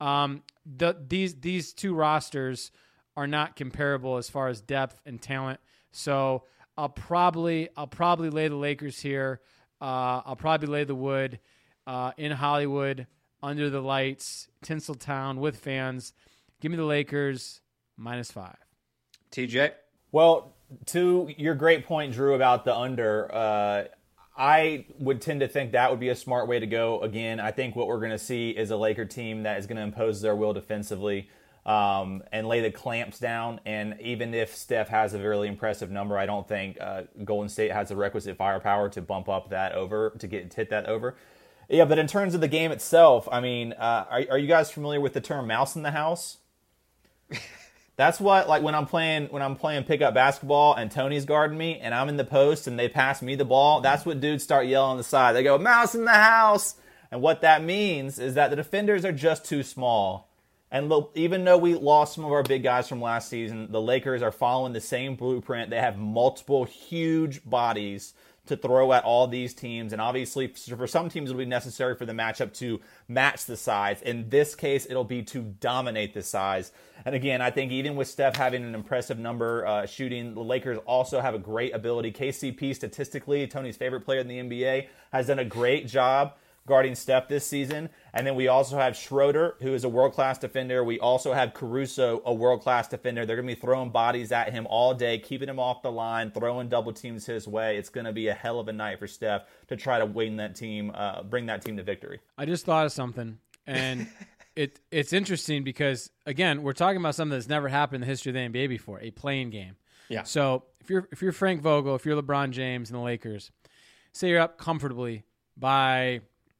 these two rosters are not comparable as far as depth and talent. So I'll probably lay the Lakers here. I'll probably lay the wood in Hollywood, under the lights, Tinseltown with fans. Give me the Lakers -5. TJ? Well, to your great point, Drew, about the under, I would tend to think that would be a smart way to go. Again, I think what we're going to see is a Laker team that is going to impose their will defensively and lay the clamps down. And even if Steph has a really impressive number, I don't think Golden State has the requisite firepower to bump up that over, to hit that over. Yeah, but in terms of the game itself, I mean, are you guys familiar with the term mouse in the house? That's what, like, when I'm playing pickup basketball and Tony's guarding me and I'm in the post and they pass me the ball, that's what dudes start yelling on the side. They go, mouse in the house. And what that means is that the defenders are just too small. And even though we lost some of our big guys from last season, the Lakers are following the same blueprint. They have multiple huge bodies to throw at all these teams. And obviously, for some teams, it'll be necessary for the matchup to match the size. In this case, it'll be to dominate the size. And again, I think even with Steph having an impressive number shooting, the Lakers also have a great ability. KCP, statistically, Tony's favorite player in the NBA, has done a great job guarding Steph this season. And then we also have Schroeder, who is a world-class defender. We also have Caruso, a world-class defender. They're going to be throwing bodies at him all day, keeping him off the line, throwing double teams his way. It's going to be a hell of a night for Steph to try to win that team, bring that team to victory. I just thought of something, and it's interesting because, again, we're talking about something that's never happened in the history of the NBA before, a play-in game. Yeah. So if you're Frank Vogel, if you're LeBron James and the Lakers, say you're up comfortably by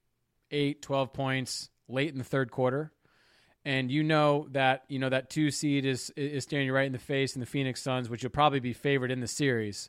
8, 12 points late in the third quarter, and you know that 2 seed is staring you right in the face in the Phoenix Suns, which you'll probably be favored in the series.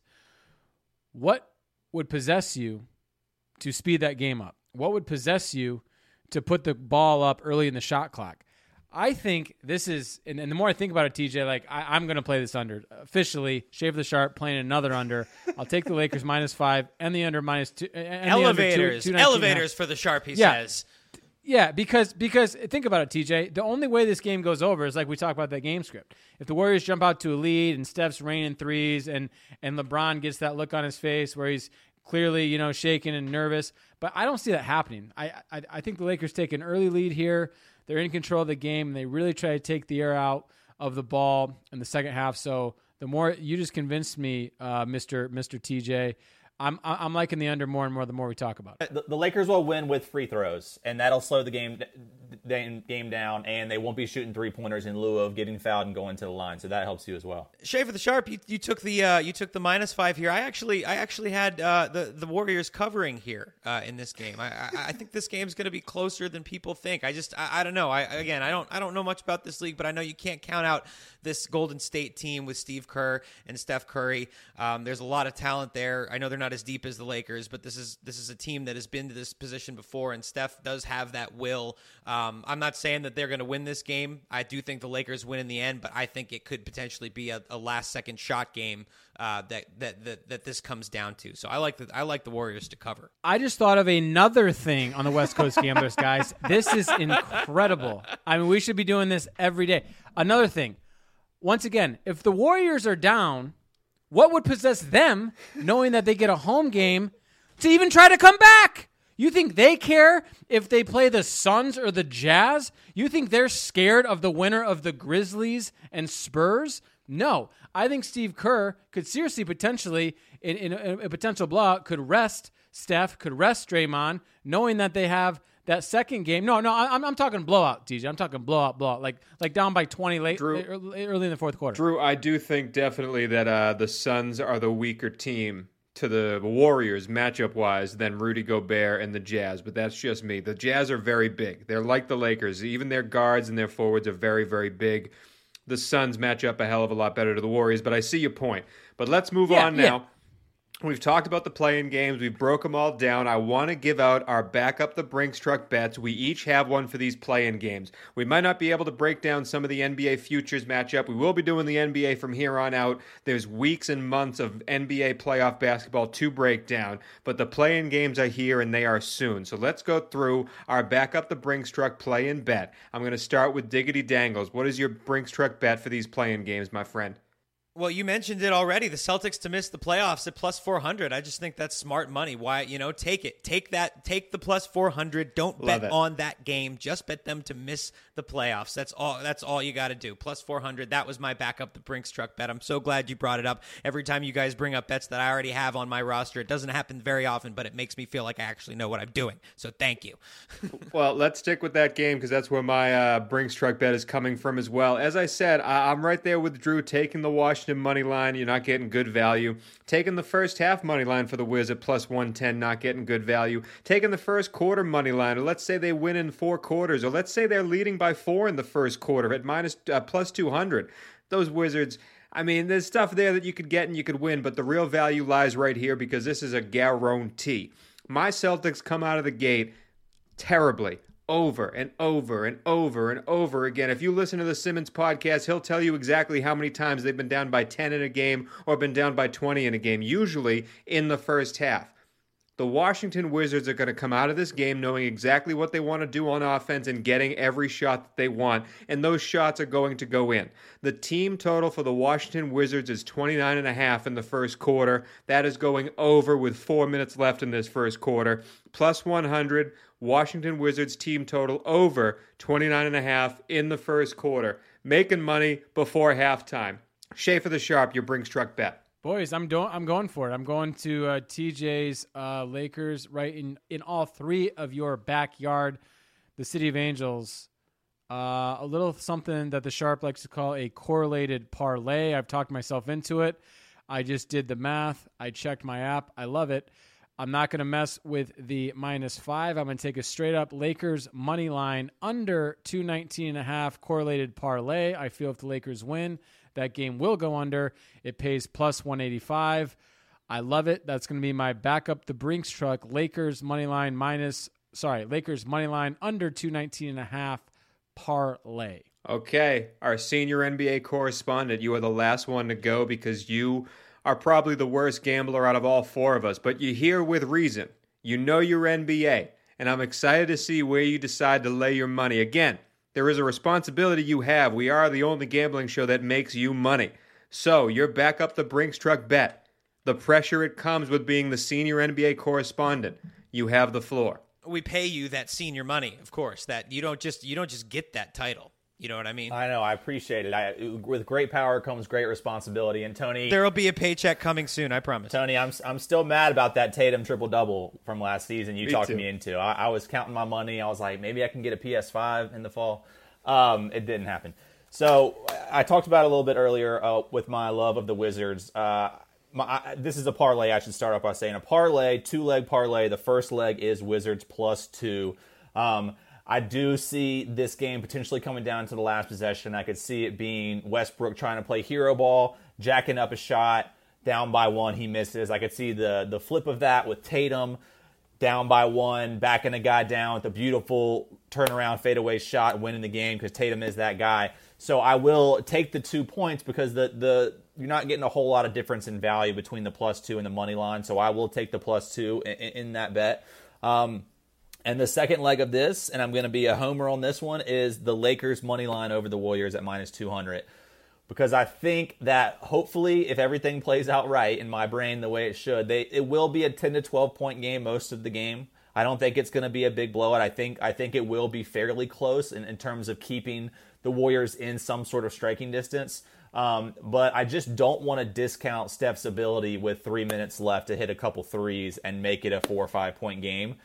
What would possess you to speed that game up? What would possess you to put the ball up early in the shot clock? I think this is, and the more I think about it, TJ, like I'm going to play this under. Officially, Shave the Sharp playing another under. I'll take the Lakers -5 and the under -2. And Elevators, the under elevators for the Sharp, he says. Yeah, because think about it, TJ. The only way this game goes over is like we talk about that game script. If the Warriors jump out to a lead and Steph's raining threes and LeBron gets that look on his face where he's clearly, shaking and nervous. But I don't see that happening. I think the Lakers take an early lead here. They're in control of the game, and they really try to take the air out of the ball in the second half. So the more you just convinced me, Mr. TJ, I'm liking the under more and more the more we talk about it. The Lakers will win with free throws, and that'll slow the game down, and they won't be shooting 3-pointers in lieu of getting fouled and going to the line. So that helps you as well. Shay for the Sharp, you took the -5 here. I actually had the Warriors covering here in this game. I think this game's going to be closer than people think. I don't know. I don't know much about this league, but I know you can't count out this Golden State team with Steve Kerr and Steph Curry. There's a lot of talent there. I know they're not as deep as the Lakers, but this is a team that has been to this position before, and Steph does have that will. I'm not saying that they're going to win this game. I do think the Lakers win in the end, but I think it could potentially be a last-second shot game that this comes down to. So I like the Warriors to cover. I just thought of another thing on the West Coast Gamblers, guys. This is incredible. I mean, we should be doing this every day. Another thing. Once again, if the Warriors are down, what would possess them knowing that they get a home game to even try to come back? You think they care if they play the Suns or the Jazz? You think they're scared of the winner of the Grizzlies and Spurs? No. I think Steve Kerr could seriously potentially, in a potential blowout, could rest Steph, could rest Draymond, knowing that they have that second game. No, I'm talking blowout, TJ. I'm talking blowout, like down by 20 early in the fourth quarter. Drew, I do think definitely that the Suns are the weaker team to the Warriors matchup-wise than Rudy Gobert and the Jazz, but that's just me. The Jazz are very big. They're like the Lakers. Even their guards and their forwards are very, very big. The Suns match up a hell of a lot better to the Warriors, but I see your point. But let's move on now. Yeah. We've talked about the play-in games. We broke them all down. I want to give out our back up the Brinks truck bets. We each have one for these play-in games. We might not be able to break down some of the NBA futures matchup. We will be doing the NBA from here on out. There's weeks and months of NBA playoff basketball to break down, but the play-in games are here and they are soon. So let's go through our back up the Brinks truck play-in bet. I'm going to start with Diggity Dangles. What is your Brinks truck bet for these play-in games, my friend? Well, you mentioned it already. The Celtics to miss the playoffs at +400. I just think that's smart money. Why, take it. Take the +400. Don't bet on that game. Just bet them to miss the playoffs. That's all you got to do. +400. That was my backup, the Brinks truck bet. I'm so glad you brought it up. Every time you guys bring up bets that I already have on my roster, it doesn't happen very often, but it makes me feel like I actually know what I'm doing. So thank you. Well, let's stick with that game because that's where my Brinks truck bet is coming from as well. As I said, I'm right there with Drew, taking the Washington money line. You're not getting good value. Taking the first half money line for the Wiz at +110, not getting good value. Taking the first quarter money line, or let's say they win in 4 quarters, or let's say they're leading by 4 in the first quarter at +200. Those Wizards, I mean, there's stuff there that you could get and you could win, but the real value lies right here because this is a guarantee. My Celtics come out of the gate terribly. Over and over and over and over again. If you listen to the Simmons podcast, he'll tell you exactly how many times they've been down by 10 in a game or been down by 20 in a game, usually in the first half. The Washington Wizards are going to come out of this game knowing exactly what they want to do on offense and getting every shot that they want, and those shots are going to go in. The team total for the Washington Wizards is 29.5 in the first quarter. That is going over with 4 minutes left in this first quarter. Plus 100, Washington Wizards team total over 29.5 in the first quarter. Making money before halftime. Schaefer the Sharp, your Brinks Truck bet. Boys, I'm going for it. I'm going to TJ's Lakers right in all three of your backyard. The City of Angels, a little something that the Sharp likes to call a correlated parlay. I've talked myself into it. I just did the math. I checked my app. I love it. I'm not going to mess with the -5. I'm going to take a straight up Lakers money line under 219.5 correlated parlay. I feel if the Lakers win, that game will go under. It pays plus 185. I love it. That's going to be my backup the Brinks truck. Lakers money line under 219.5 parlay. Okay, our senior NBA correspondent, you are the last one to go because you are probably the worst gambler out of all four of us, but you're here with reason. You know your NBA, and I'm excited to see where you decide to lay your money. Again, there is a responsibility you have. We are the only gambling show that makes you money. So, you're back up the Brinks truck bet. The pressure it comes with being the senior NBA correspondent. You have the floor. We pay you that senior money, of course. That you don't just get that title. You know what I mean? I know. I appreciate it. With great power comes great responsibility. And Tony, there will be a paycheck coming soon. I promise. Tony, I'm still mad about that Tatum triple-double from last season. You talked me into. I was counting my money. I was like, maybe I can get a PS5 in the fall. It didn't happen. So I talked about it a little bit earlier with my love of the Wizards. This is a parlay. I should start off by saying a parlay, 2-leg parlay. The first leg is Wizards +2. I do see this game potentially coming down to the last possession. I could see it being Westbrook trying to play hero ball, jacking up a shot, down by 1, he misses. I could see the flip of that with Tatum, down by 1, backing a guy down with a beautiful turnaround fadeaway shot, winning the game because Tatum is that guy. So I will take the 2 points because you're not getting a whole lot of difference in value between the +2 and the money line. So I will take the +2 in that bet. And the second leg of this, and I'm going to be a homer on this one, is the Lakers money line over the Warriors at -200. Because I think that hopefully, if everything plays out right in my brain the way it should, it will be a 10 to 12 point game most of the game. I don't think it's going to be a big blowout. I think it will be fairly close in terms of keeping the Warriors in some sort of striking distance. But I just don't want to discount Steph's ability with 3 minutes left to hit a couple threes and make it a 4 or 5 point game.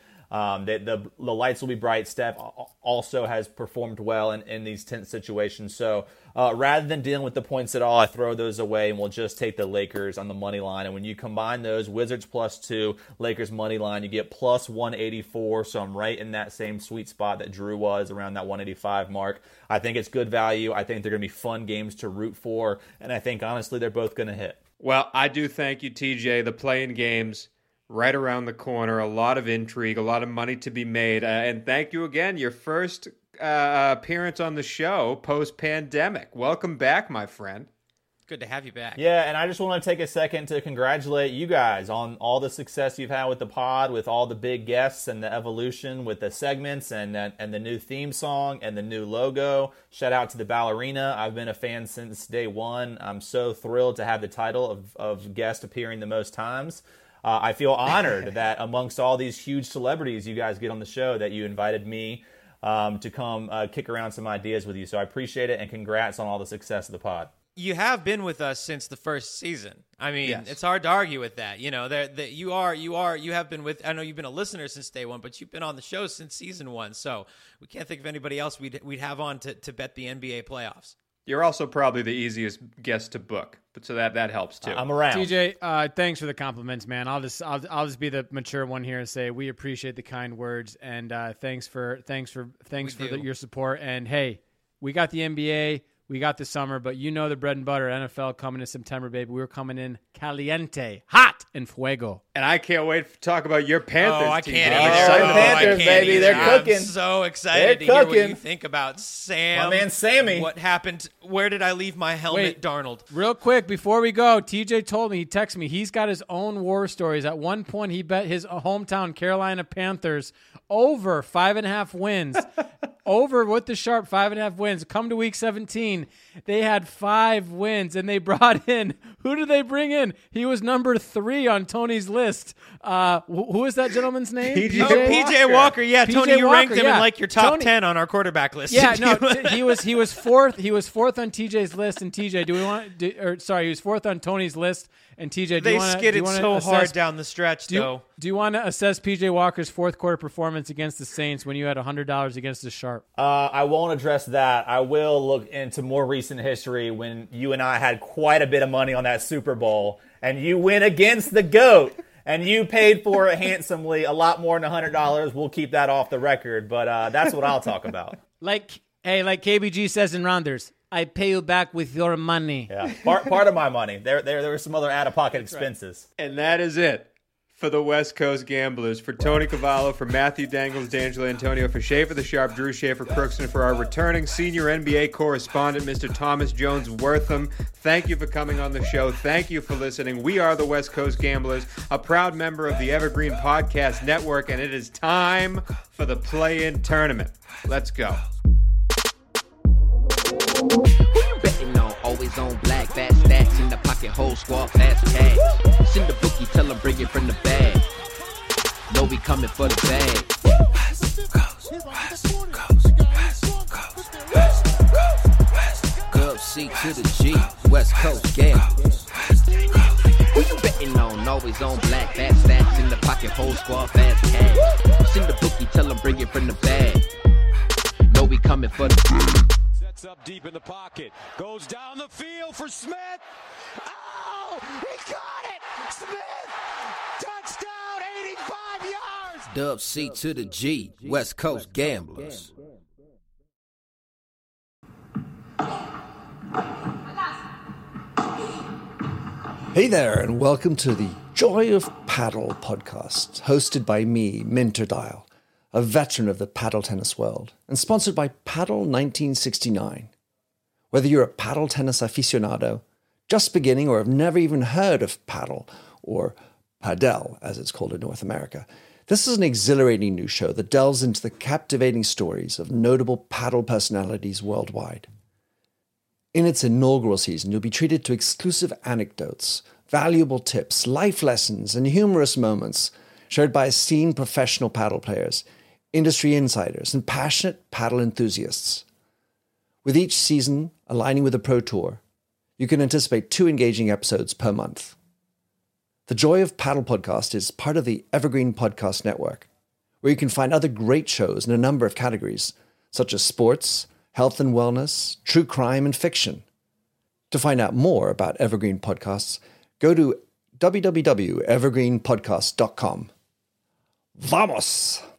The lights will be bright. Steph also has performed well in these tense situations. So rather than dealing with the points at all, I throw those away and we'll just take the Lakers on the money line. And when you combine those, Wizards +2, Lakers money line, you get plus 184. So I'm right in that same sweet spot that Drew was, around that 185 mark. I think it's good value. I think they're going to be fun games to root for. And I think, honestly, they're both going to hit. Well, I do thank you, TJ. The playing games right around the corner, a lot of intrigue, a lot of money to be made. And thank you again, your first appearance on the show post-pandemic. Welcome back, my friend. Good to have you back. Yeah, and I just want to take a second to congratulate you guys on all the success you've had with the pod, with all the big guests and the evolution with the segments and the new theme song and the new logo. Shout out to the ballerina. I've been a fan since day one. I'm so thrilled to have the title of guest appearing the most times. I feel honored that amongst all these huge celebrities you guys get on the show that you invited me to come kick around some ideas with you. So I appreciate it, and congrats on all the success of the pod. You have been with us since the first season. I mean, Yes. It's hard to argue with that. You know, you have been with. I know you've been a listener since day one, but you've been on the show since season 1. So we can't think of anybody else we'd have on to bet the NBA playoffs. You're also probably the easiest guest to book, but so that helps too. I'm around. TJ, thanks for the compliments, man. I'll just be the mature one here and say we appreciate the kind words, and thanks for your support. And hey, we got the NBA, we got the summer, but you know the bread and butter NFL coming in September, baby. We're coming in caliente, hot, and fuego. And I can't wait to talk about your Panthers. Oh, I team. can't I'm either. excited. Oh, Panthers, I can't baby. either. They're I'm cooking. so excited to They're hear what cooking. you think about Sam. My man Sammy. What happened? Where did I leave my helmet, Wait. Darnold? Real quick, before we go, TJ told me, he texted me, he's got his own war stories. At one point, he bet his hometown Carolina Panthers over 5.5 wins. Over with the sharp 5.5 wins. Come to week 17, they had 5 wins, and they brought in, who did they bring in? He was number 3 on Tony's list. Who is that gentleman's name? PJ Oh, PJ Walker. Yeah, PJ Tony, you ranked Walker, him yeah. in like your top Tony- 10 on our quarterback list. Yeah, no, he was fourth. He was fourth on TJ's list, and TJ, he was fourth on Tony's list, and TJ, do They you wanna, skidded do you wanna so assess, hard down the stretch, though. Do you want to assess PJ Walker's fourth quarter performance against the Saints when you had $100 against the Sharp? I won't address that. I will look into more recent history when you and I had quite a bit of money on that Super Bowl, and you went against the GOAT, and you paid for it handsomely, a lot more than $100. We'll keep that off the record, but that's what I'll talk about. Like KBG says in Rounders, I pay you back with your money. Yeah, part of my money. There were some other out-of-pocket expenses. And that is it for the West Coast Gamblers. For Tony Cavallo, for Matthew Dangles, D'Angelo Antonio, for Schaefer the Sharp, Drew Schaefer Crookston, for our returning senior NBA correspondent, Mr. Thomas Jones Wortham. Thank you for coming on the show. Thank you for listening. We are the West Coast Gamblers, a proud member of the Evergreen Podcast Network, and it is time for the play-in tournament. Let's go. Who you betting on? Always on black, fast stacks in the pocket, whole squad, fast cash. Send the bookie, tell them bring it from the bag. Know we coming for the bag. Gov C to the G, West Coast Gamblers. Who you betting on? Always on black, fast stacks in the pocket, whole squad, fast cash. Send the bookie, tell them bring it from the bag. Know we coming for the bag. Sets up deep in the pocket. Goes down the field for Smith. Oh, he got it! Smith! Touchdown, 85 yards! Dub C to the G, West Coast Gamblers. Hey there, and welcome to the Joy of Paddle podcast, hosted by me, Minter Dial, a veteran of the paddle tennis world, and sponsored by Paddle 1969. Whether you're a paddle tennis aficionado, just beginning, or have never even heard of paddle, or padel, as it's called in North America, this is an exhilarating new show that delves into the captivating stories of notable paddle personalities worldwide. In its inaugural season, you'll be treated to exclusive anecdotes, valuable tips, life lessons, and humorous moments shared by esteemed professional paddle players, industry insiders, and passionate paddle enthusiasts. With each season aligning with the Pro Tour, you can anticipate 2 engaging episodes per month. The Joy of Paddle podcast is part of the Evergreen Podcast Network, where you can find other great shows in a number of categories, such as sports, health and wellness, true crime, and fiction. To find out more about Evergreen Podcasts, go to www.evergreenpodcast.com. Vamos!